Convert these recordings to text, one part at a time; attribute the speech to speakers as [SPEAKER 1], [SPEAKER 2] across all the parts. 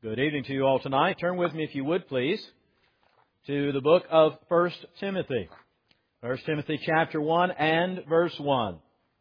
[SPEAKER 1] Good evening to you all tonight. Turn with me, if you would, please, to the book of 1 Timothy. 1 Timothy chapter 1 and verse 1.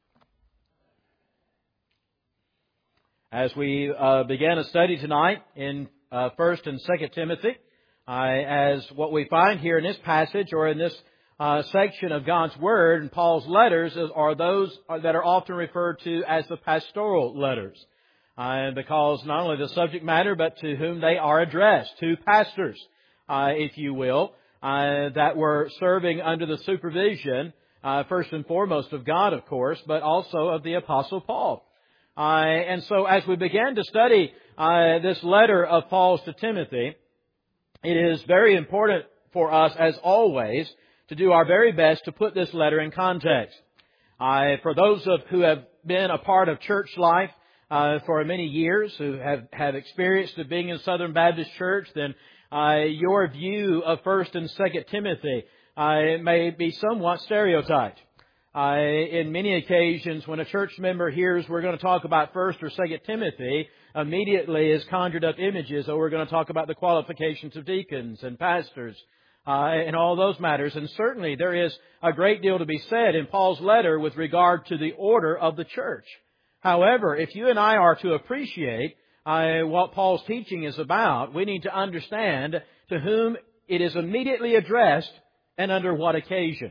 [SPEAKER 1] As we begin a study tonight in 1 and 2 Timothy, as what we find here in this passage or in this section of God's Word and Paul's letters are those that are often referred to as the pastoral letters. Because not only the subject matter, but to whom they are addressed, to pastors, if you will, that were serving under the supervision, first and foremost of God, of course, but also of the Apostle Paul. And so as we began to study this letter of Paul's to Timothy, it is very important for us, as always, to do our very best to put this letter in context. For those who have been a part of church life, for many years, who have experienced of being in Southern Baptist Church, then your view of 1 and 2 Timothy may be somewhat stereotyped. In many occasions, when a church member hears we're going to talk about 1 or 2 Timothy, immediately is conjured up images, we're going to talk about the qualifications of deacons and pastors, and all those matters. And certainly there is a great deal to be said in Paul's letter with regard to the order of the church. However, if you and I are to appreciate what Paul's teaching is about, we need to understand to whom it is immediately addressed and under what occasion.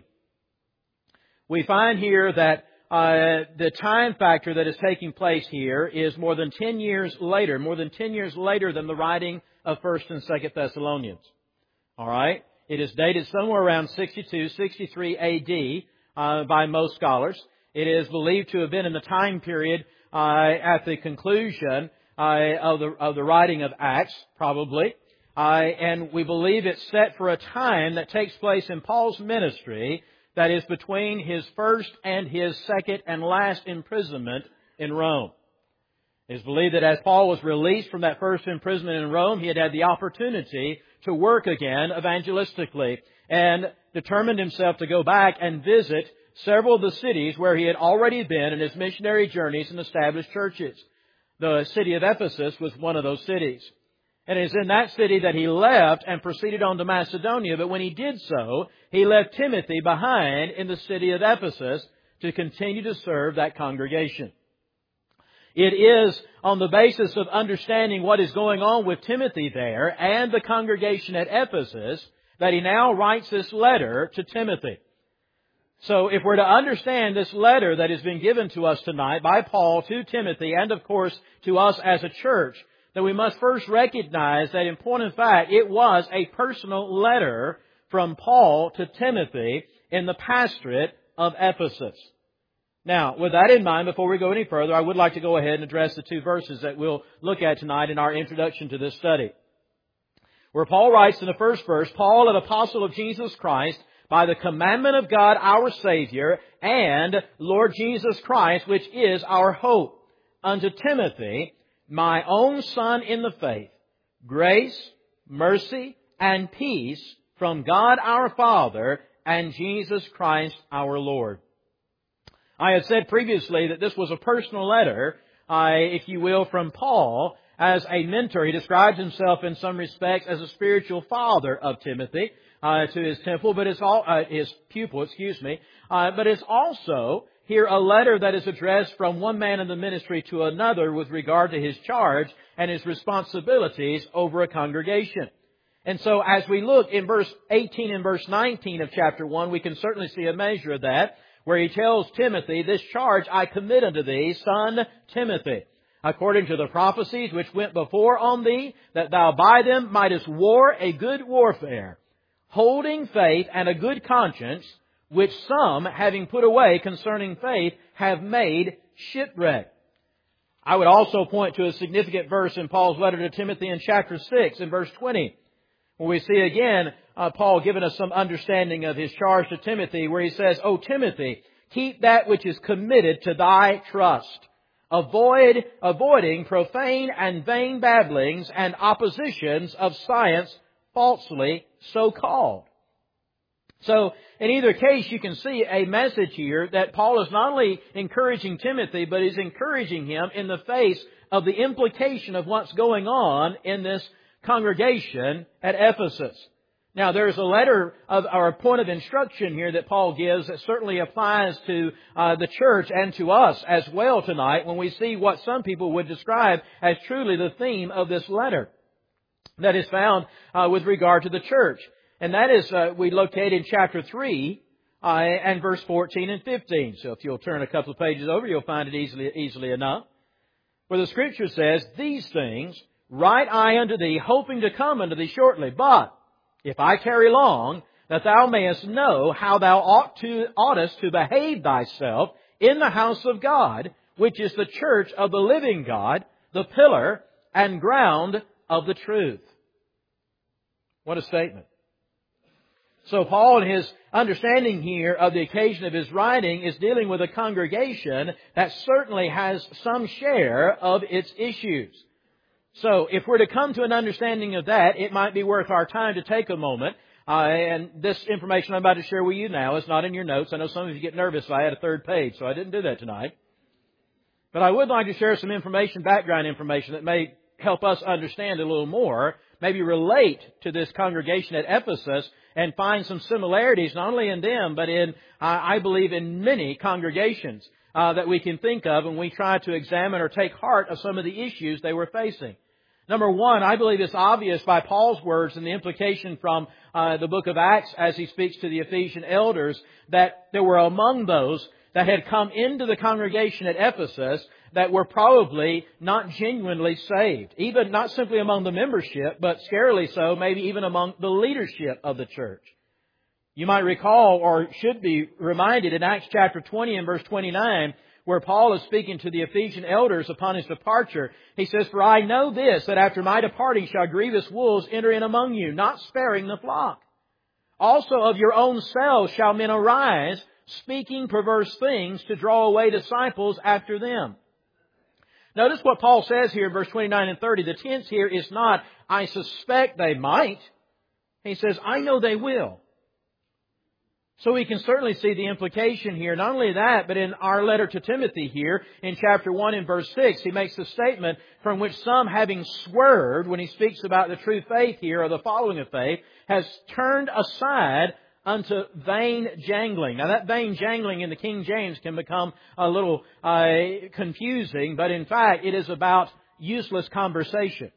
[SPEAKER 1] We find here that the time factor that is taking place here is more than 10 years later than the writing of 1 and 2 Thessalonians. All right? It is dated somewhere around 62, 63 A.D. By most scholars. It is believed to have been in the time period at the conclusion of the writing of Acts, probably. And we believe it's set for a time that takes place in Paul's ministry that is between his first and his second and last imprisonment in Rome. It is believed that as Paul was released from that first imprisonment in Rome, he had had the opportunity to work again evangelistically and determined himself to go back and visit several of the cities where he had already been in his missionary journeys and established churches. The city of Ephesus was one of those cities. And it is in that city that he left and proceeded on to Macedonia. But when he did so, he left Timothy behind in the city of Ephesus to continue to serve that congregation. It is on the basis of understanding what is going on with Timothy there and the congregation at Ephesus that he now writes this letter to Timothy. So if we're to understand this letter that has been given to us tonight by Paul to Timothy and, of course, to us as a church, then we must first recognize that in point of fact, it was a personal letter from Paul to Timothy in the pastorate of Ephesus. Now, with that in mind, before we go any further, I would like to go ahead and address the two verses that we'll look at tonight in our introduction to this study. Where Paul writes in the first verse, Paul, an apostle of Jesus Christ, by the commandment of God our Savior and Lord Jesus Christ, which is our hope, unto Timothy, my own son in the faith, grace, mercy, and peace from God our Father and Jesus Christ our Lord. I had said previously that this was a personal letter, if you will, from Paul as a mentor. He describes himself in some respects as a spiritual father of Timothy, to his temple, but it's all his pupil, but it's also here a letter that is addressed from one man in the ministry to another with regard to his charge and his responsibilities over a congregation. And so as we look in verse 18 and verse 19 of chapter 1, we can certainly see a measure of that, where he tells Timothy, this charge I commit unto thee, son Timothy, according to the prophecies which went before on thee, that thou by them mightest war a good warfare, holding faith and a good conscience, which some, having put away concerning faith, have made shipwreck. I would also point to a significant verse in Paul's letter to Timothy in chapter 6 and verse 20, where we see again Paul giving us some understanding of his charge to Timothy, where he says, O Timothy, keep that which is committed to thy trust, avoiding profane and vain babblings and oppositions of science falsely so called. So, in either case, you can see a message here that Paul is not only encouraging Timothy, but is encouraging him in the face of the implication of what's going on in this congregation at Ephesus. Now, there's a letter or a point of instruction here that Paul gives that certainly applies to the church and to us as well tonight when we see what some people would describe as truly the theme of this letter that is found with regard to the church. And that is, we locate in chapter 3 and verse 14 and 15. So if you'll turn a couple of pages over, you'll find it easily enough. Where the Scripture says, "These things write I unto thee, hoping to come unto thee shortly. But if I tarry long, that thou mayest know how thou oughtest to behave thyself in the house of God, which is the church of the living God, the pillar and ground of the truth." What a statement. So Paul, in his understanding here of the occasion of his writing, is dealing with a congregation that certainly has some share of its issues. So if we're to come to an understanding of that, it might be worth our time to take a moment. And this information I'm about to share with you now is not in your notes. I know some of you get nervous if I had a third page, so I didn't do that tonight. But I would like to share some information, background information, that may help us understand a little more, maybe relate to this congregation at Ephesus and find some similarities not only in them, but in, I believe, in many congregations that we can think of when we try to examine or take heart of some of the issues they were facing. Number one, I believe it's obvious by Paul's words and the implication from the book of Acts as he speaks to the Ephesian elders that there were among those that had come into the congregation at Ephesus that were probably not genuinely saved. Even not simply among the membership, but scarcely so, maybe even among the leadership of the church. You might recall, or should be reminded, in Acts chapter 20 and verse 29, where Paul is speaking to the Ephesian elders upon his departure. He says, "For I know this, that after my departing shall grievous wolves enter in among you, not sparing the flock. Also of your own selves shall men arise, speaking perverse things to draw away disciples after them." Notice what Paul says here in verse 29 and 30. The tense here is not, "I suspect they might." He says, "I know they will." So we can certainly see the implication here. Not only that, but in our letter to Timothy here, in chapter 1 and verse 6, he makes the statement from which some, having swerved, when he speaks about the true faith here, or the following of faith, has turned aside unto vain jangling. Now that vain jangling in the King James can become a little confusing, but in fact it is about useless conversation.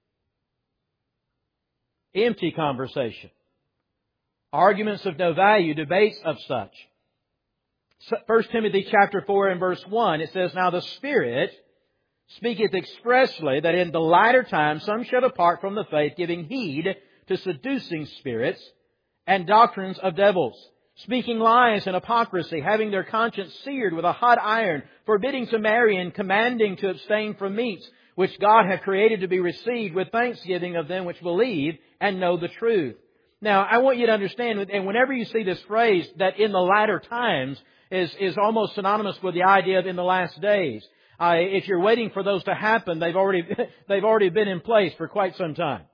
[SPEAKER 1] Empty conversation. Arguments of no value, debates of such. 1 Timothy chapter 4 and verse 1, it says, "Now the Spirit speaketh expressly that in the latter times some shall depart from the faith, giving heed to seducing spirits and doctrines of devils, speaking lies and hypocrisy, having their conscience seared with a hot iron, forbidding to marry and commanding to abstain from meats, which God hath created to be received with thanksgiving of them which believe and know the truth." Now, I want you to understand, and whenever you see this phrase, that in the latter times is almost synonymous with the idea of in the last days. If you're waiting for those to happen, they've already been in place for quite some time.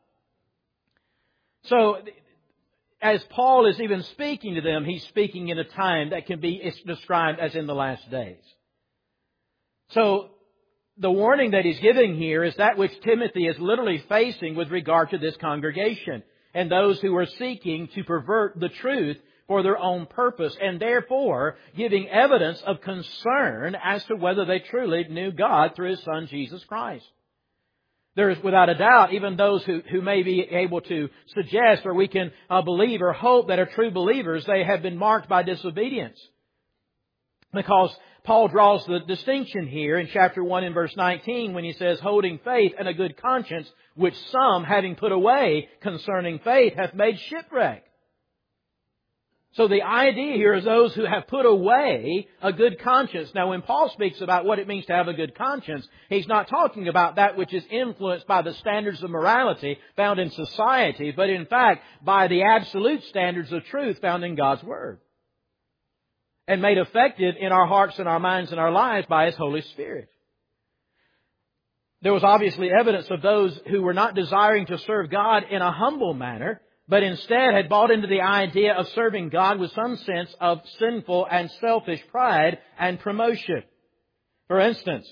[SPEAKER 1] So, as Paul is even speaking to them, he's speaking in a time that can be described as in the last days. So, the warning that he's giving here is that which Timothy is literally facing with regard to this congregation and those who are seeking to pervert the truth for their own purpose, and therefore giving evidence of concern as to whether they truly knew God through His Son, Jesus Christ. There is without a doubt even those who may be able to suggest, or we can believe or hope that are true believers, they have been marked by disobedience. Because Paul draws the distinction here in chapter 1 and verse 19 when he says, "Holding faith and a good conscience, which some, having put away concerning faith, hath made shipwreck." So the idea here is those who have put away a good conscience. Now when Paul speaks about what it means to have a good conscience, he's not talking about that which is influenced by the standards of morality found in society, but in fact by the absolute standards of truth found in God's Word, and made effective in our hearts and our minds and our lives by His Holy Spirit. There was obviously evidence of those who were not desiring to serve God in a humble manner, but instead had bought into the idea of serving God with some sense of sinful and selfish pride and promotion. For instance,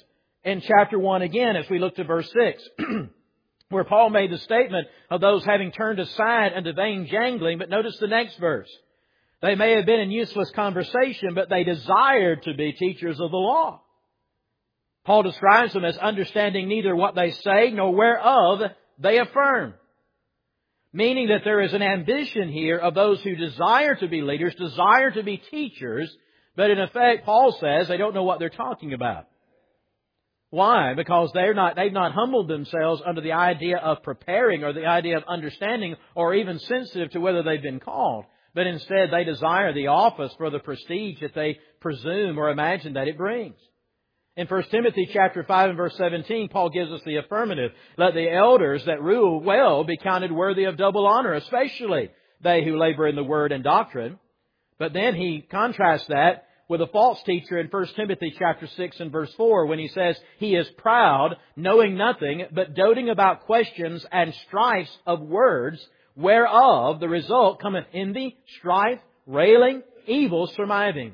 [SPEAKER 1] in chapter 1 again, as we look to verse 6, where Paul made the statement of those having turned aside unto vain jangling. But notice the next verse. They may have been in useless conversation, but they desired to be teachers of the law. Paul describes them as understanding neither what they say nor whereof they affirm. Meaning that there is an ambition here of those who desire to be leaders, desire to be teachers, but in effect, Paul says they don't know what they're talking about. Why? Because they've not humbled themselves under the idea of preparing or the idea of understanding or even sensitive to whether they've been called. But instead they desire the office for the prestige that they presume or imagine that it brings. In 1 Timothy chapter 5 and verse 17, Paul gives us the affirmative. Let the elders that rule well be counted worthy of double honor, especially they who labor in the word and doctrine. But then he contrasts that with a false teacher in 1 Timothy chapter 6 and verse 4 when he says, he is proud, knowing nothing, but doting about questions and strifes of words, whereof the result cometh envy, strife, railing, evil surmisings.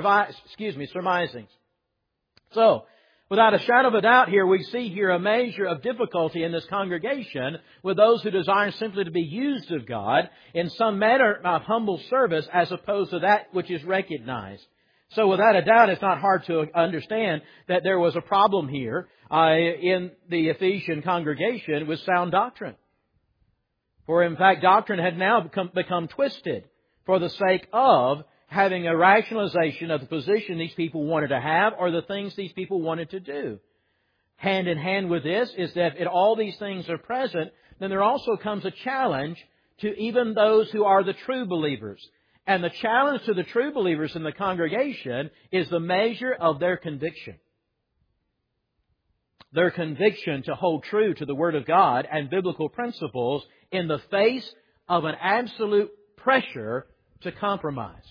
[SPEAKER 1] So, without a shadow of a doubt here, we see here a measure of difficulty in this congregation with those who desire simply to be used of God in some manner of humble service as opposed to that which is recognized. So without a doubt, it's not hard to understand that there was a problem here in the Ephesian congregation with sound doctrine. For in fact, doctrine had now become twisted for the sake of having a rationalization of the position these people wanted to have or the things these people wanted to do. Hand in hand with this is that if all these things are present, then there also comes a challenge to even those who are the true believers. And the challenge to the true believers in the congregation is the measure of their conviction. Their conviction to hold true to the Word of God and biblical principles in the face of an absolute pressure to compromise.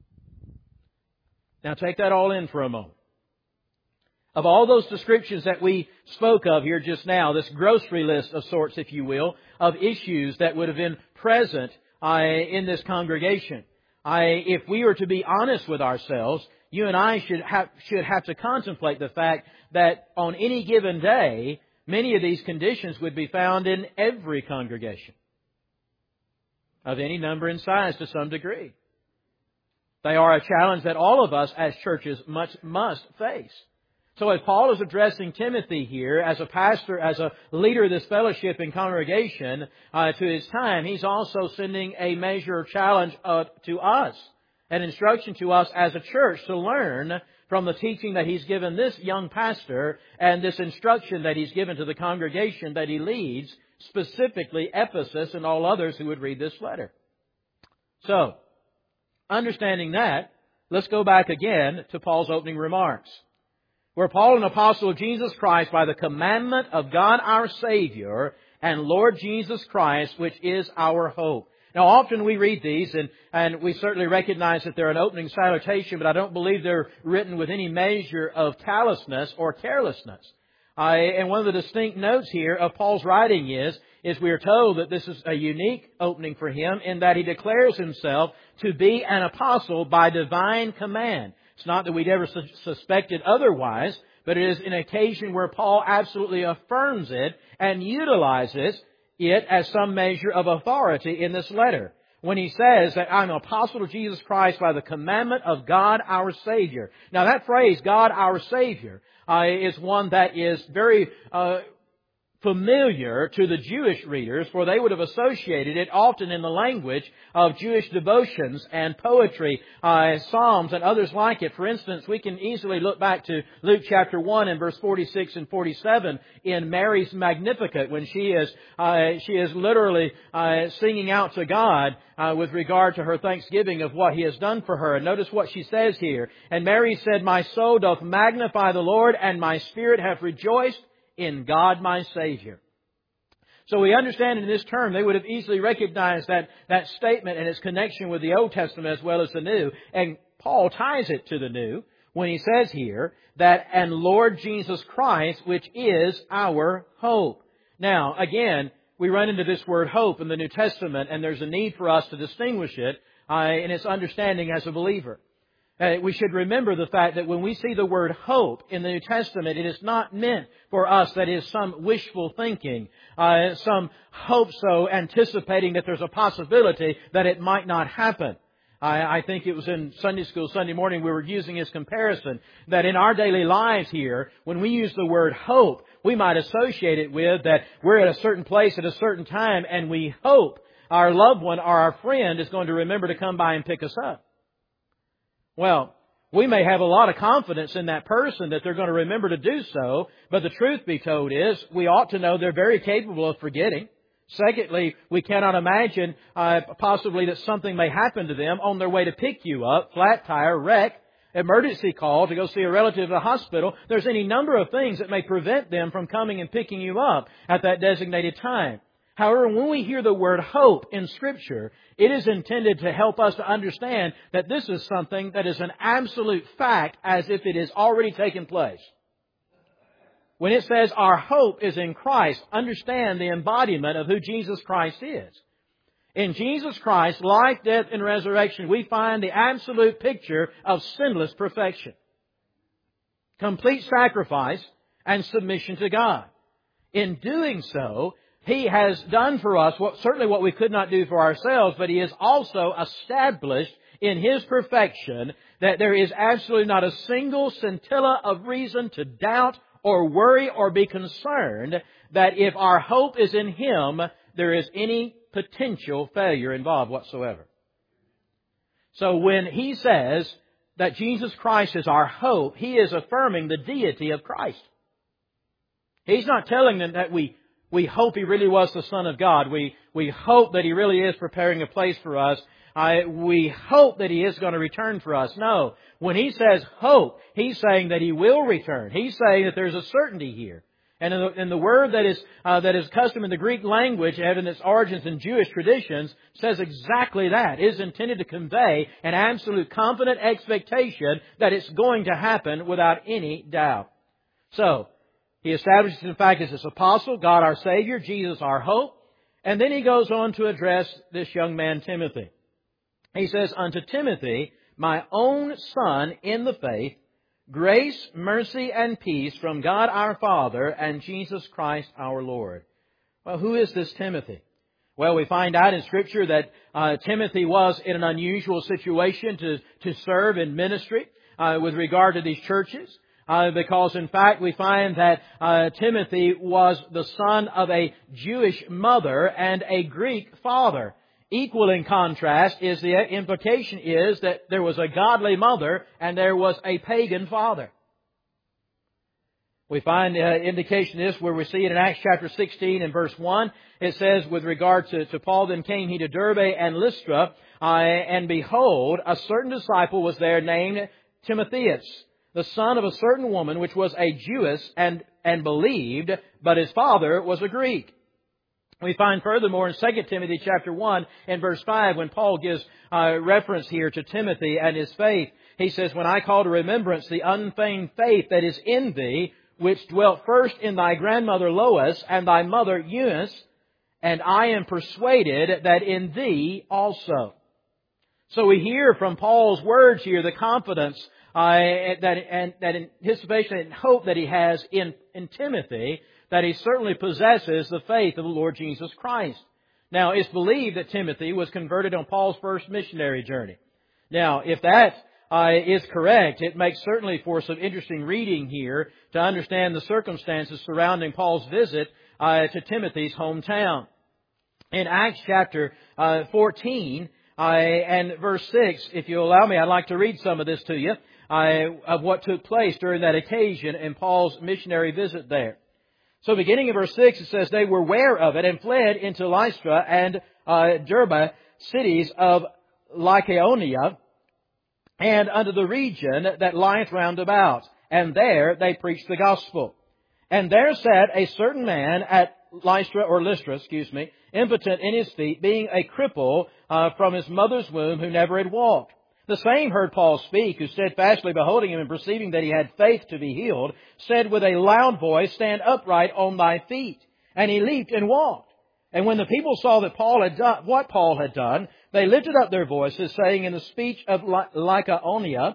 [SPEAKER 1] Now take that all in for a moment. Of all those descriptions that we spoke of here just now, this grocery list of sorts, if you will, of issues that would have been present in this congregation, if we were to be honest with ourselves, you and I should have to contemplate the fact that on any given day, many of these conditions would be found in every congregation of any number and size to some degree. They are a challenge that all of us as churches must face. So as Paul is addressing Timothy here as a pastor, as a leader of this fellowship and congregation to his time, he's also sending a measure of challenge to us, an instruction to us as a church to learn from the teaching that he's given this young pastor and this instruction that he's given to the congregation that he leads, specifically Ephesus and all others who would read this letter. So, understanding that, let's go back again to Paul's opening remarks, where Paul, an apostle of Jesus Christ, by the commandment of God our Savior and Lord Jesus Christ, which is our hope. Now, often we read these, and we certainly recognize that they're an opening salutation, but I don't believe they're written with any measure of callousness or carelessness. And one of the distinct notes here of Paul's writing is we are told that this is a unique opening for him in that he declares himself to be an apostle by divine command. It's not that we'd ever suspected otherwise, but it is an occasion where Paul absolutely affirms it and utilizes it as some measure of authority in this letter. When he says that I'm an apostle of Jesus Christ by the commandment of God our Savior. Now that phrase, God our Savior, is one that is very familiar to the Jewish readers, for they would have associated it often in the language of Jewish devotions and poetry, psalms and others like it. For instance, we can easily look back to Luke chapter 1 and verse 46 and 47 in Mary's Magnificat, when she is literally singing out to God with regard to her thanksgiving of what He has done for her. And notice what she says here. And Mary said, My soul doth magnify the Lord, and my spirit hath rejoiced in God my Savior. So we understand in this term, they would have easily recognized that statement and its connection with the Old Testament as well as the New. And Paul ties it to the New when he says here that, and Lord Jesus Christ, which is our hope. Now, again, we run into this word hope in the New Testament, and there's a need for us to distinguish it in its understanding as a believer. We should remember the fact that when we see the word hope in the New Testament, it is not meant for us that is some wishful thinking, some hope so anticipating that there's a possibility that it might not happen. I think it was in Sunday school Sunday morning we were using this comparison that in our daily lives here, when we use the word hope, we might associate it with that we're at a certain place at a certain time and we hope our loved one or our friend is going to remember to come by and pick us up. Well, we may have a lot of confidence in that person that they're going to remember to do so, but the truth be told is we ought to know they're very capable of forgetting. Secondly, we cannot imagine possibly that something may happen to them on their way to pick you up, flat tire, wreck, emergency call to go see a relative at the hospital. There's any number of things that may prevent them from coming and picking you up at that designated time. However, when we hear the word hope in Scripture, it is intended to help us to understand that this is something that is an absolute fact as if it has already taken place. When it says our hope is in Christ, understand the embodiment of who Jesus Christ is. In Jesus Christ's life, death, and resurrection, we find the absolute picture of sinless perfection. Complete sacrifice and submission to God. In doing so, He has done for us certainly what we could not do for ourselves, but He has also established in His perfection that there is absolutely not a single scintilla of reason to doubt or worry or be concerned that if our hope is in Him, there is any potential failure involved whatsoever. So when He says that Jesus Christ is our hope, He is affirming the deity of Christ. He's not telling them that we hope He really was the Son of God. We hope that He really is preparing a place for us. We hope that He is going to return for us. No. When He says hope, He's saying that He will return. He's saying that there's a certainty here. And in the word that is custom in the Greek language, having its origins in Jewish traditions, says exactly that. It is intended to convey an absolute confident expectation that it's going to happen without any doubt. So, He establishes, in fact, as His apostle, God our Savior, Jesus our hope. And then He goes on to address this young man, Timothy. He says, unto Timothy, my own son in the faith, grace, mercy, and peace from God our Father and Jesus Christ our Lord. Well, who is this Timothy? Well, we find out in Scripture that Timothy was in an unusual situation to serve in ministry with regard to these churches. Because in fact we find that Timothy was the son of a Jewish mother and a Greek father. Equal in contrast is the implication is that there was a godly mother and there was a pagan father. We find indication of this where we see it in Acts chapter 16 and verse 1. It says with regard to Paul, then came he to Derbe and Lystra, and behold, a certain disciple was there named Timotheus, the son of a certain woman which was a Jewess and believed, but his father was a Greek. We find furthermore in 2 Timothy chapter 1 and verse 5 when Paul gives reference here to Timothy and his faith. He says, when I call to remembrance the unfeigned faith that is in thee, which dwelt first in thy grandmother Lois and thy mother Eunice, and I am persuaded that in thee also. So we hear from Paul's words here the confidence that anticipation and hope that he has in Timothy, that he certainly possesses the faith of the Lord Jesus Christ. Now, it's believed that Timothy was converted on Paul's first missionary journey. Now, if that is correct, it makes certainly for some interesting reading here to understand the circumstances surrounding Paul's visit to Timothy's hometown. In Acts chapter 14 and verse 6, if you allow me, I'd like to read some of this to you of what took place during that occasion in Paul's missionary visit there. So beginning in verse 6, it says, they were aware of it and fled into Lystra and Derbe, cities of Lycaonia, and unto the region that lieth round about. And there they preached the gospel. And there sat a certain man at Lystra, impotent in his feet, being a cripple from his mother's womb, who never had walked. The same heard Paul speak, who steadfastly beholding him and perceiving that he had faith to be healed, said with a loud voice, stand upright on thy feet. And he leaped and walked. And when the people saw that Paul had done what Paul had done, they lifted up their voices, saying in the speech of Lycaonia,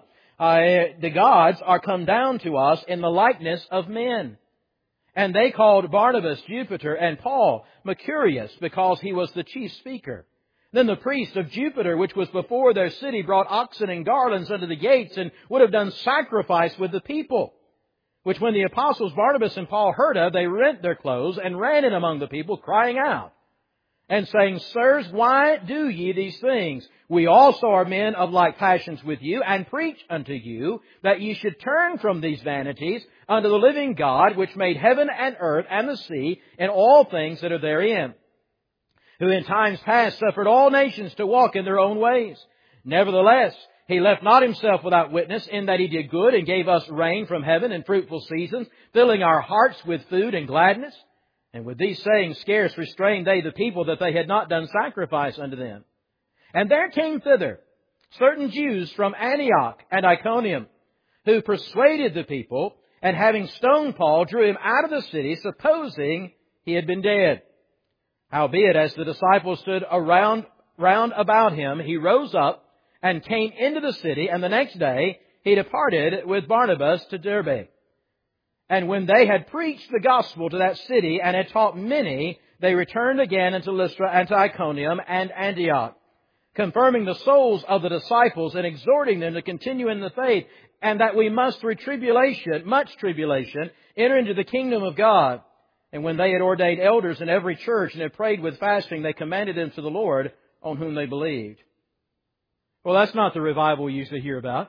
[SPEAKER 1] the gods are come down to us in the likeness of men. And they called Barnabas Jupiter and Paul Mercurius, because he was the chief speaker. Then the priest of Jupiter, which was before their city, brought oxen and garlands unto the gates, and would have done sacrifice with the people. Which when the apostles Barnabas and Paul heard of, they rent their clothes and ran in among the people, crying out, and saying, Sirs, why do ye these things? We also are men of like passions with you, and preach unto you that ye should turn from these vanities unto the living God, which made heaven and earth and the sea, and all things that are therein, who in times past suffered all nations to walk in their own ways. Nevertheless, He left not Himself without witness, in that He did good and gave us rain from heaven and fruitful seasons, filling our hearts with food and gladness. And with these sayings scarce restrained they the people, that they had not done sacrifice unto them. And there came thither certain Jews from Antioch and Iconium, who persuaded the people, and having stoned Paul, drew him out of the city, supposing he had been dead. Howbeit, as the disciples stood round about him, he rose up and came into the city, and the next day he departed with Barnabas to Derbe. And when they had preached the gospel to that city, and had taught many, they returned again into Lystra and to Iconium and Antioch, confirming the souls of the disciples, and exhorting them to continue in the faith, and that we must through tribulation, much tribulation, enter into the kingdom of God. And when they had ordained elders in every church, and had prayed with fasting, they commended them to the Lord, on whom they believed. Well, that's not the revival we usually hear about.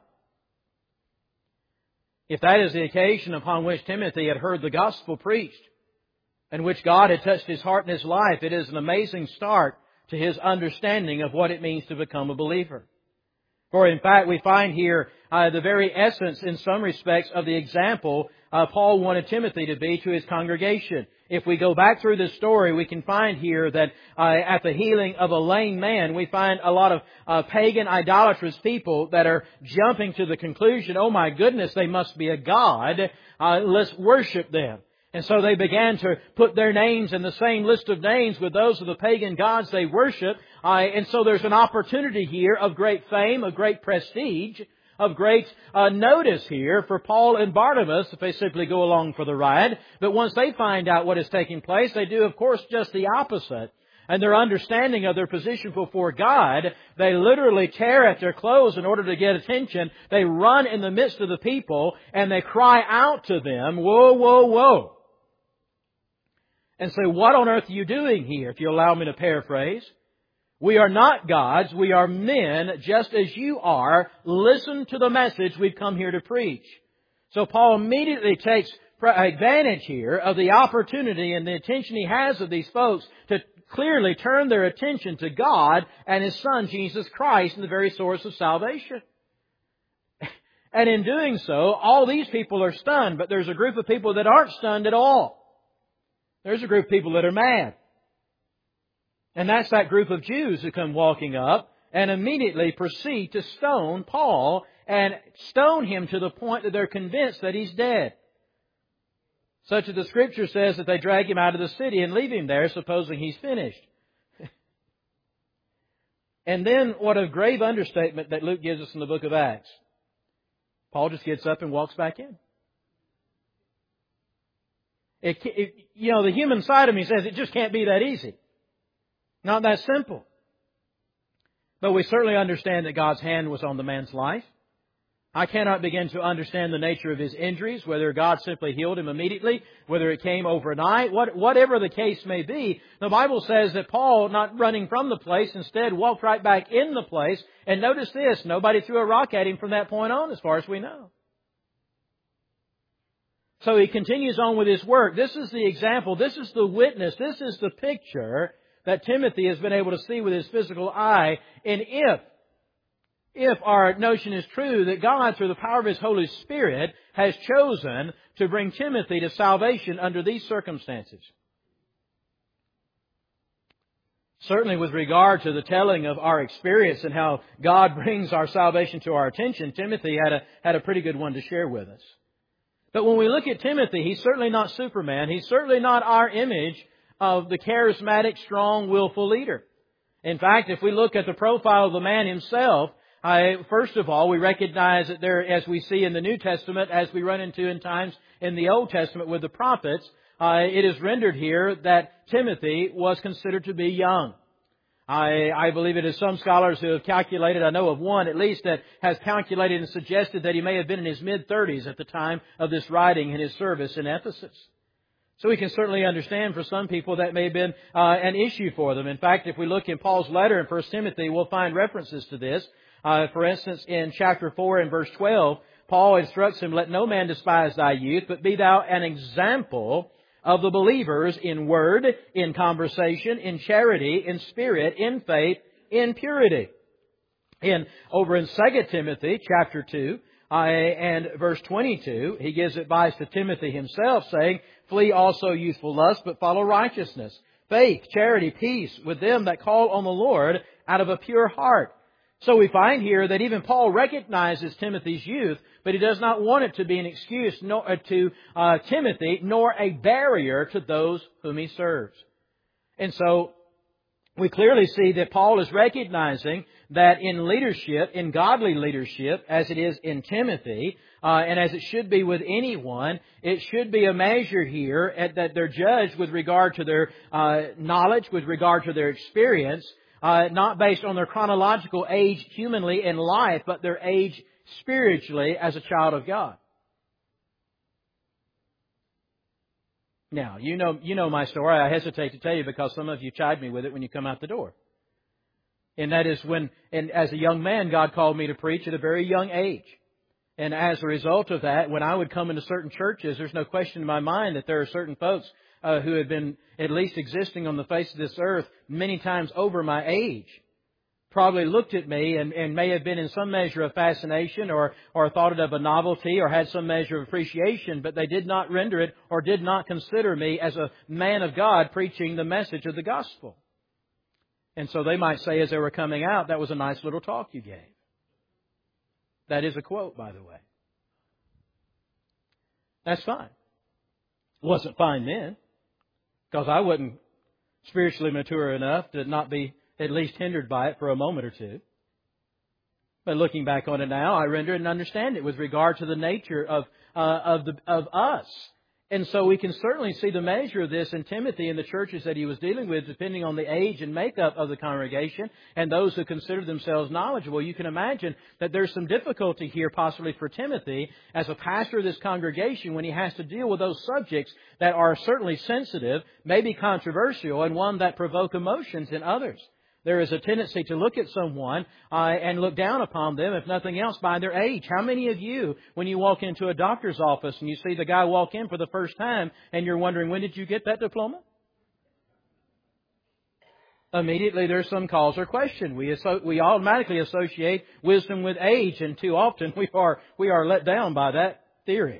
[SPEAKER 1] If that is the occasion upon which Timothy had heard the gospel preached, and which God had touched his heart and his life, it is an amazing start to his understanding of what it means to become a believer. For in fact, we find here the very essence, in some respects, of the example Paul wanted Timothy to be to his congregation. If we go back through this story, we can find here that at the healing of a lame man, we find a lot of pagan, idolatrous people that are jumping to the conclusion, oh my goodness, they must be a god. Let's worship them. And so they began to put their names in the same list of names with those of the pagan gods they worship. And so there's an opportunity here of great fame, of great prestige, of great notice here for Paul and Barnabas if they simply go along for the ride. But once they find out what is taking place, they do, of course, just the opposite. And their understanding of their position before God, they literally tear at their clothes in order to get attention. They run in the midst of the people and they cry out to them, whoa, whoa, whoa. And say, what on earth are you doing here, if you allow me to paraphrase? We are not gods, we are men, just as you are. Listen to the message we've come here to preach. So Paul immediately takes advantage here of the opportunity and the attention he has of these folks to clearly turn their attention to God and His Son, Jesus Christ, and the very source of salvation. And in doing so, all these people are stunned, but there's a group of people that aren't stunned at all. There's a group of people that are mad. And that's that group of Jews who come walking up and immediately proceed to stone Paul, and stone him to the point that they're convinced that he's dead. Such that the Scripture says that they drag him out of the city and leave him there, supposing he's finished. And then what a grave understatement that Luke gives us in the book of Acts. Paul just gets up and walks back in. The human side of me says it just can't be that easy. Not that simple. But we certainly understand that God's hand was on the man's life. I cannot begin to understand the nature of his injuries, whether God simply healed him immediately, whether it came overnight, whatever the case may be. The Bible says that Paul, not running from the place, instead walked right back in the place. And notice this, nobody threw a rock at him from that point on, as far as we know. So he continues on with his work. This is the example. This is the witness. This is the picture that Timothy has been able to see with his physical eye. And if our notion is true that God, through the power of His Holy Spirit, has chosen to bring Timothy to salvation under these circumstances. Certainly with regard to the telling of our experience and how God brings our salvation to our attention, Timothy had a pretty good one to share with us. But when we look at Timothy, he's certainly not Superman. He's certainly not our image of the charismatic, strong, willful leader. In fact, if we look at the profile of the man himself, First of all, we recognize that there, as we see in the New Testament, as we run into in times in the Old Testament with the prophets, it is rendered here that Timothy was considered to be young. I believe it is some scholars who have calculated, I know of one at least, that has calculated and suggested that he may have been in his mid-30s at the time of this writing in his service in Ephesus. So we can certainly understand for some people that may have been an issue for them. In fact, if we look in Paul's letter in 1 Timothy, we'll find references to this. For instance, in chapter 4 and verse 12, Paul instructs him, "Let no man despise thy youth, but be thou an example of the believers in word, in conversation, in charity, in spirit, in faith, in purity." Over in 2 Timothy chapter 2 and verse 22, he gives advice to Timothy himself, saying, "Flee also youthful lust, but follow righteousness, faith, charity, peace with them that call on the Lord out of a pure heart." So we find here that even Paul recognizes Timothy's youth, but he does not want it to be an excuse to Timothy, nor a barrier to those whom he serves. And so we clearly see that Paul is recognizing that in leadership, in godly leadership, as it is in Timothy, and as it should be with anyone, it should be a measure here that they're judged with regard to their knowledge, with regard to their experience, not based on their chronological age humanly in life, but their age spiritually as a child of God. Now, you know my story. I hesitate to tell you because some of you chide me with it when you come out the door. And that is as a young man, God called me to preach at a very young age. And as a result of that, when I would come into certain churches, there's no question in my mind that there are certain folks who had been at least existing on the face of this earth many times over my age, probably looked at me and may have been in some measure of fascination or thought it of a novelty or had some measure of appreciation, but they did not render it or did not consider me as a man of God preaching the message of the gospel. And so they might say as they were coming out, "That was a nice little talk you gave." That is a quote, by the way. That's fine. It wasn't fine then, because I wasn't spiritually mature enough to not be at least hindered by it for a moment or two. But looking back on it now, I render and understand it with regard to the nature of us. And so we can certainly see the measure of this in Timothy and the churches that he was dealing with, depending on the age and makeup of the congregation and those who consider themselves knowledgeable. You can imagine that there's some difficulty here possibly for Timothy as a pastor of this congregation when he has to deal with those subjects that are certainly sensitive, maybe controversial, and one that provoke emotions in others. There is a tendency to look at someone and look down upon them, if nothing else, by their age. How many of you, when you walk into a doctor's office and you see the guy walk in for the first time and you're wondering, when did you get that diploma? Immediately there's some cause or question. We automatically associate wisdom with age, and too often we are let down by that theory.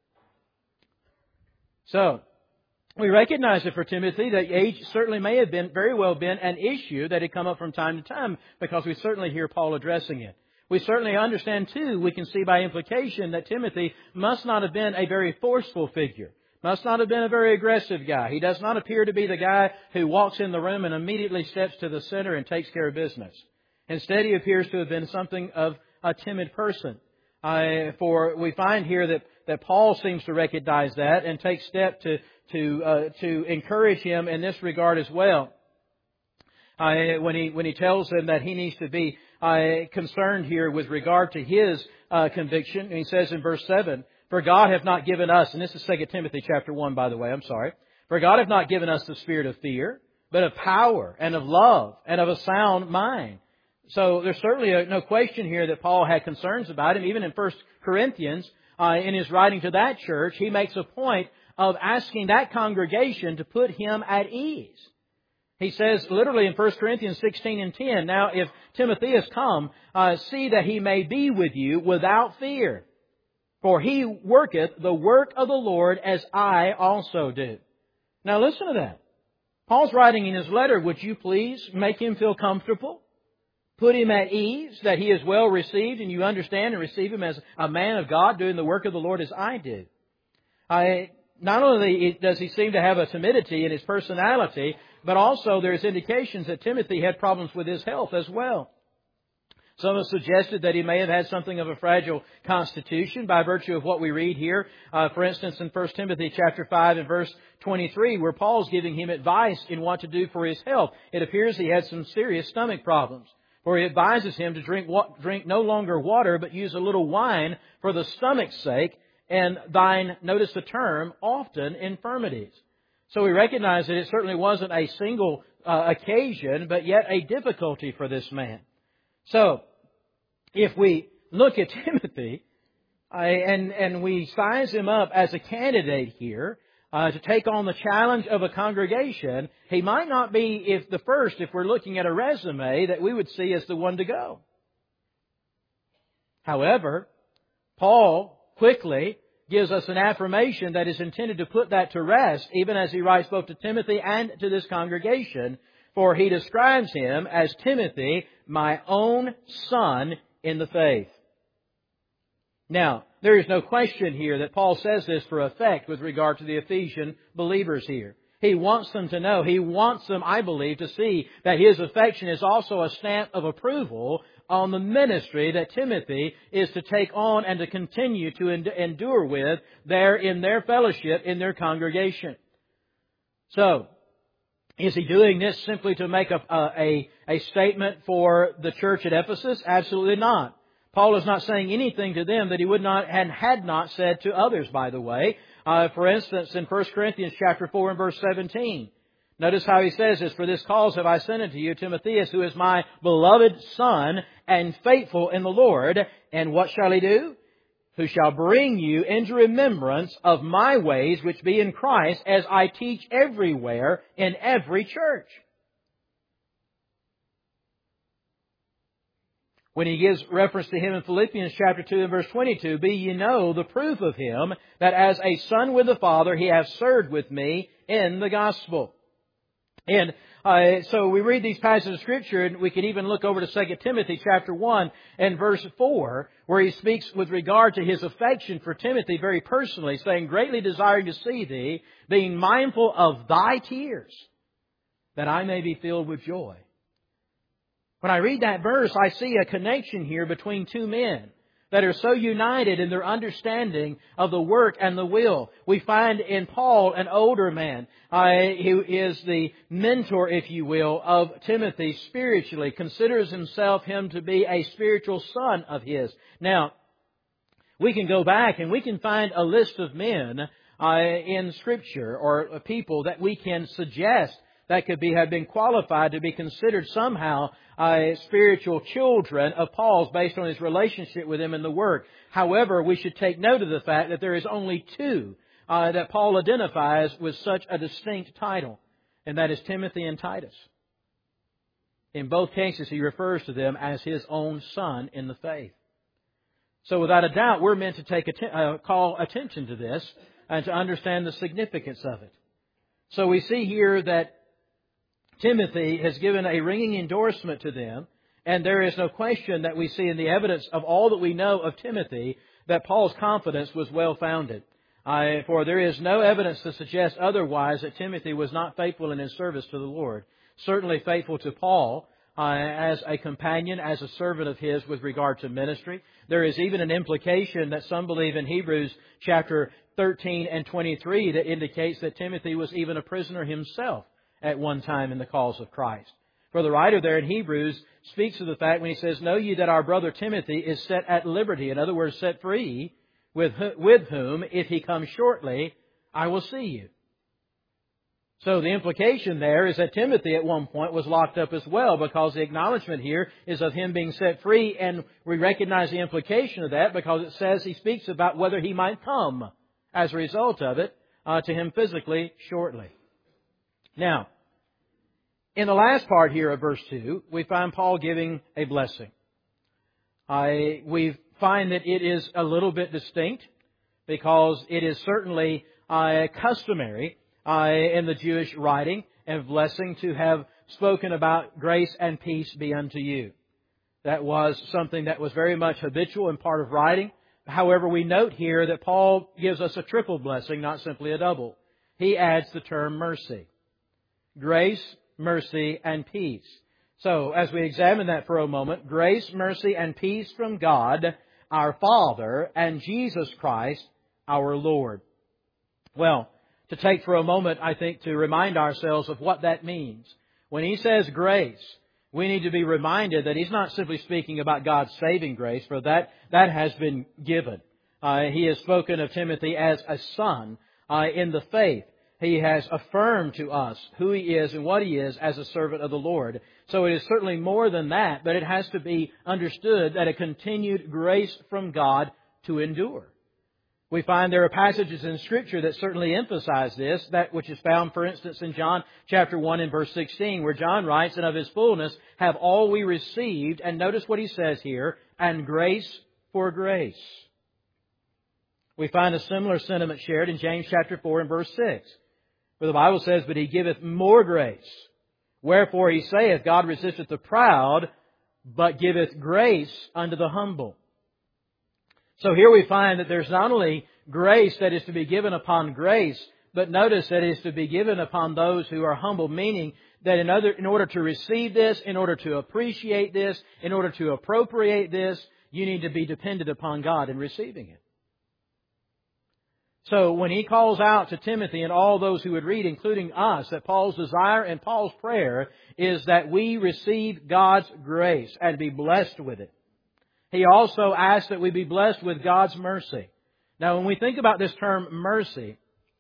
[SPEAKER 1] So, we recognize it for Timothy that age certainly may have very well been an issue that had come up from time to time, because we certainly hear Paul addressing it. We certainly understand too, we can see by implication, that Timothy must not have been a very forceful figure. Must not have been a very aggressive guy. He does not appear to be the guy who walks in the room and immediately steps to the center and takes care of business. Instead, he appears to have been something of a timid person. For we find here that Paul seems to recognize that and take step to encourage him in this regard as well. When he tells him that he needs to be concerned here with regard to his conviction, and he says in verse 7, "For God hath not given us," and this is 2 Timothy chapter 1, by the way, I'm sorry. "For God hath not given us the spirit of fear, but of power and of love and of a sound mind." So there's certainly no question here that Paul had concerns about him. Even in 1 Corinthians, in his writing to that church, he makes a point of asking that congregation to put him at ease. He says literally in 1 Corinthians 16 and 10, "Now if Timothy has come, see that he may be with you without fear. For he worketh the work of the Lord as I also do." Now listen to that. Paul's writing in his letter, would you please make him feel comfortable? Put him at ease, that he is well received and you understand and receive him as a man of God doing the work of the Lord as I do. Not only does he seem to have a timidity in his personality, but also there's indications that Timothy had problems with his health as well. Some have suggested that he may have had something of a fragile constitution by virtue of what we read here. For instance, in 1 Timothy chapter 5 and verse 23, where Paul's giving him advice in what to do for his health. It appears he had some serious stomach problems. For he advises him to drink no longer water, but use a little wine for the stomach's sake, and thine, notice the term, often infirmities. So we recognize that it certainly wasn't a single occasion, but yet a difficulty for this man. So, if we look at Timothy, and we size him up as a candidate here to take on the challenge of a congregation, he might not be if we're looking at a resume, that we would see as the one to go. However, Paul quickly gives us an affirmation that is intended to put that to rest, even as he writes both to Timothy and to this congregation, for he describes him as Timothy, my own son in the faith. Now, there is no question here that Paul says this for effect with regard to the Ephesian believers here. He wants them to know, he wants them, I believe, to see that his affection is also a stamp of approval on the ministry that Timothy is to take on and to continue to endure with there in their fellowship, in their congregation. So, is he doing this simply to make a statement for the church at Ephesus? Absolutely not. Paul is not saying anything to them that he would not and had not said to others, by the way. For instance, in 1 Corinthians chapter 4 and verse 17, notice how he says this, for this cause have I sent unto you Timotheus, who is my beloved son and faithful in the Lord. And what shall he do? Who shall bring you into remembrance of my ways which be in Christ, as I teach everywhere in every church. When he gives reference to him in Philippians chapter 2 and verse 22, be ye know the proof of him, that as a son with the Father he hath served with me in the gospel. And so we read these passages of Scripture, and we can even look over to 2 Timothy chapter 1 and verse 4, where he speaks with regard to his affection for Timothy very personally, saying, greatly desiring to see thee, being mindful of thy tears, that I may be filled with joy. When I read that verse, I see a connection here between two men that are so united in their understanding of the work and the will. We find in Paul an older man who is the mentor, if you will, of Timothy spiritually, considers him to be a spiritual son of his. Now, we can go back and we can find a list of men in Scripture or people that we can suggest that could have been qualified to be considered somehow spiritual children of Paul's based on his relationship with him in the work. However, we should take note of the fact that there is only two that Paul identifies with such a distinct title, and that is Timothy and Titus. In both cases, he refers to them as his own son in the faith. So without a doubt, we're meant to call attention to this and to understand the significance of it. So we see here that Timothy has given a ringing endorsement to them, and there is no question that we see in the evidence of all that we know of Timothy that Paul's confidence was well-founded. For there is no evidence to suggest otherwise that Timothy was not faithful in his service to the Lord. Certainly faithful to Paul as a companion, as a servant of his with regard to ministry. There is even an implication that some believe in Hebrews chapter 13 and 23 that indicates that Timothy was even a prisoner himself at one time in the cause of Christ. For the writer there in Hebrews speaks of the fact when he says, know ye that our brother Timothy is set at liberty, in other words, set free, with whom, if he comes shortly, I will see you. So the implication there is that Timothy at one point was locked up as well, because the acknowledgement here is of him being set free, and we recognize the implication of that because it says he speaks about whether he might come as a result of it to him physically shortly. Now, in the last part here of verse 2, we find Paul giving a blessing. We find that it is a little bit distinct because it is certainly customary in the Jewish writing and blessing to have spoken about grace and peace be unto you. That was something that was very much habitual and part of writing. However, we note here that Paul gives us a triple blessing, not simply a double. He adds the term mercy. Grace, mercy, and peace. So, as we examine that for a moment, grace, mercy, and peace from God, our Father, and Jesus Christ, our Lord. Well, to take for a moment, I think, to remind ourselves of what that means. When He says grace, we need to be reminded that He's not simply speaking about God's saving grace, for that has been given. He has spoken of Timothy as a son in the faith. He has affirmed to us who he is and what he is as a servant of the Lord. So it is certainly more than that, but it has to be understood that a continued grace from God to endure. We find there are passages in Scripture that certainly emphasize this, that which is found, for instance, in John chapter 1 and verse 16, where John writes, "And of His fullness have all we received," and notice what he says here, "and grace for grace." We find a similar sentiment shared in James chapter 4 and verse 6, where the Bible says, "But He giveth more grace. Wherefore He saith, God resisteth the proud, but giveth grace unto the humble." So here we find that there's not only grace that is to be given upon grace, but notice that it is to be given upon those who are humble, meaning that in order to receive this, in order to appreciate this, in order to appropriate this, you need to be dependent upon God in receiving it. So when he calls out to Timothy and all those who would read, including us, that Paul's desire and Paul's prayer is that we receive God's grace and be blessed with it. He also asks that we be blessed with God's mercy. Now, when we think about this term mercy,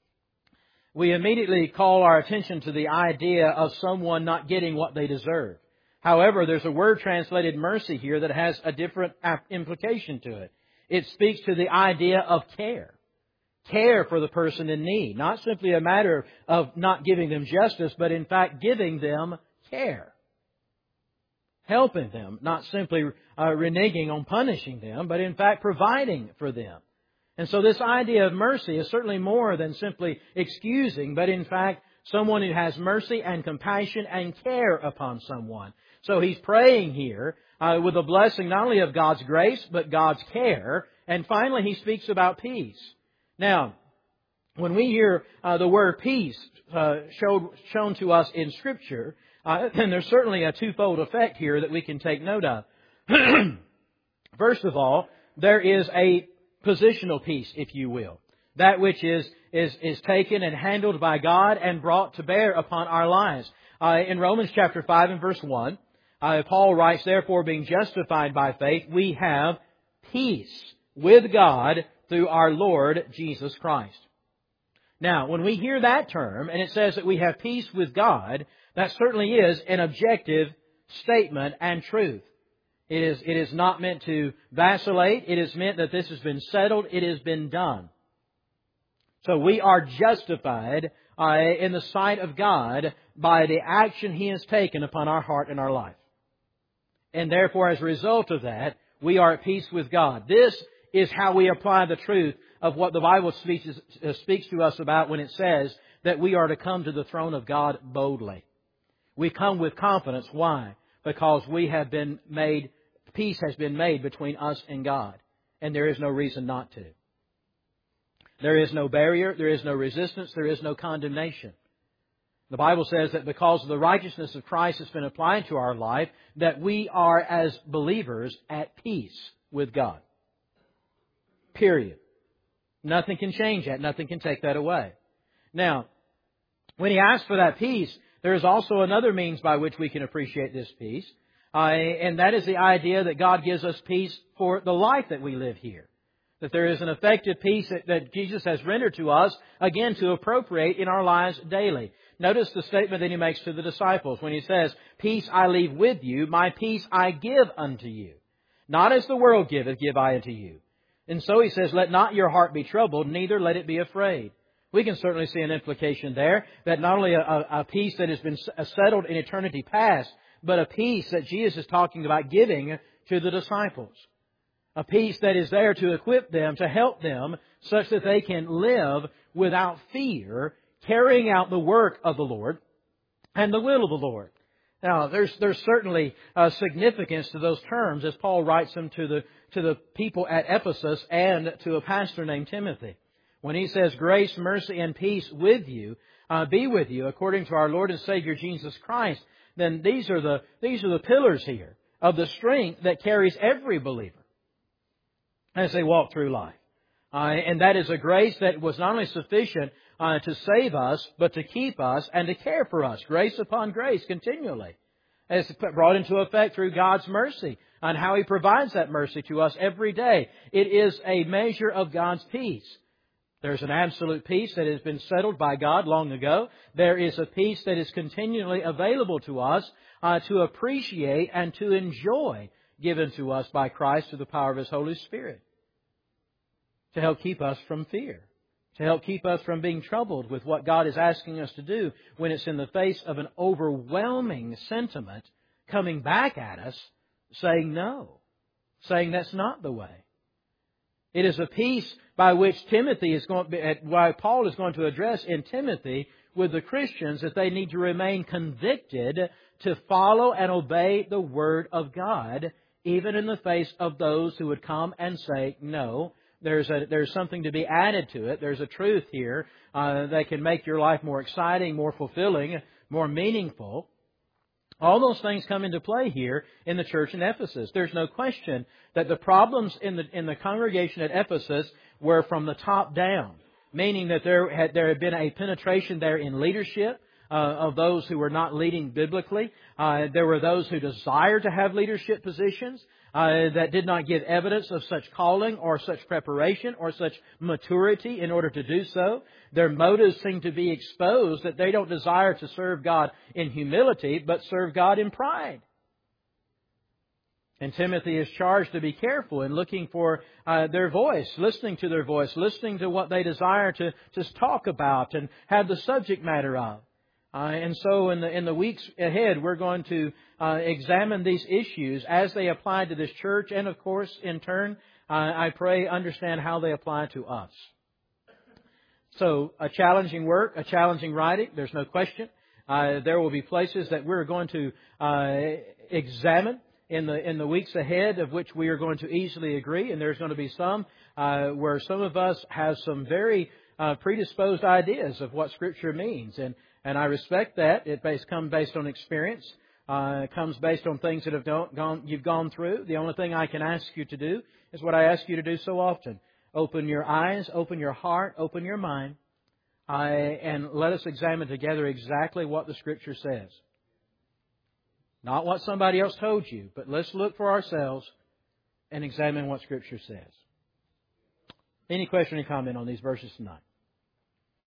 [SPEAKER 1] we immediately call our attention to the idea of someone not getting what they deserve. However, there's a word translated mercy here that has a different implication to it. It speaks to the idea of care. Care for the person in need. Not simply a matter of not giving them justice, but in fact giving them care. Helping them, not simply reneging on punishing them, but in fact providing for them. And so this idea of mercy is certainly more than simply excusing, but in fact someone who has mercy and compassion and care upon someone. So he's praying here with a blessing not only of God's grace, but God's care. And finally he speaks about peace. Now, when we hear the word peace shown to us in Scripture, then there's certainly a twofold effect here that we can take note of. First of all, there is a positional peace, if you will. That which is taken and handled by God and brought to bear upon our lives. In Romans chapter 5 and verse 1, Paul writes, "Therefore, being justified by faith, we have peace with God through our Lord Jesus Christ." Now, when we hear that term, and it says that we have peace with God, that certainly is an objective statement and truth. It is not meant to vacillate. It is meant that this has been settled. It has been done. So we are justified in the sight of God by the action He has taken upon our heart and our life. And therefore, as a result of that, we are at peace with God. This is how we apply the truth of what the Bible speaks to us about when it says that we are to come to the throne of God boldly. We come with confidence. Why? Because we have been made, peace has been made between us and God. And there is no reason not to. There is no barrier, there is no resistance, there is no condemnation. The Bible says that because of the righteousness of Christ that's been applied to our life, that we are as believers at peace with God. Period. Nothing can change that. Nothing can take that away. Now, when he asks for that peace, there is also another means by which we can appreciate this peace. And that is the idea that God gives us peace for the life that we live here. That there is an effective peace that Jesus has rendered to us, again, to appropriate in our lives daily. Notice the statement that He makes to the disciples when He says, "Peace I leave with you, my peace I give unto you. Not as the world giveth, give I unto you." And so He says, "Let not your heart be troubled, neither let it be afraid." We can certainly see an implication there that not only a peace that has been settled in eternity past, but a peace that Jesus is talking about giving to the disciples. A peace that is there to equip them, to help them, such that they can live without fear, carrying out the work of the Lord and the will of the Lord. Now, there's certainly significance to those terms as Paul writes them to the people at Ephesus and to a pastor named Timothy. When he says grace, mercy, and peace with you, be with you according to our Lord and Savior Jesus Christ, then these are the pillars here of the strength that carries every believer as they walk through life. And that is a grace that was not only sufficient to save us, but to keep us and to care for us. Grace upon grace continually. It's brought into effect through God's mercy and how He provides that mercy to us every day. It is a measure of God's peace. There's an absolute peace that has been settled by God long ago. There is a peace that is continually available to us to appreciate and to enjoy, given to us by Christ through the power of His Holy Spirit, to help keep us from fear, to help keep us from being troubled with what God is asking us to do when it's in the face of an overwhelming sentiment coming back at us saying no, saying that's not the way. It is a peace by which why Paul is going to address in Timothy with the Christians that they need to remain convicted to follow and obey the Word of God, even in the face of those who would come and say no. There's something to be added to it. There's a truth here that can make your life more exciting, more fulfilling, more meaningful. All those things come into play here in the church in Ephesus. There's no question that the problems in the congregation at Ephesus were from the top down, meaning that there had been a penetration there in leadership of those who were not leading biblically. There were those who desired to have leadership positions that did not give evidence of such calling or such preparation or such maturity in order to do so. Their motives seem to be exposed that they don't desire to serve God in humility, but serve God in pride. And Timothy is charged to be careful in looking for their voice, listening to their voice, listening to what they desire to just talk about and have the subject matter of. And so in the weeks ahead, we're going to examine these issues as they apply to this church and, of course, in turn, I pray, understand how they apply to us. So a challenging work, a challenging writing, there's no question. There will be places that we're going to examine in the weeks ahead of which we are going to easily agree. And there's going to be some where some of us have some very predisposed ideas of what Scripture means. And I respect that. It comes based on experience. It comes based on things that you've gone through. The only thing I can ask you to do is what I ask you to do so often. Open your eyes, open your heart, open your mind, and let us examine together exactly what the Scripture says. Not what somebody else told you, but let's look for ourselves and examine what Scripture says. Any question or comment on these verses tonight?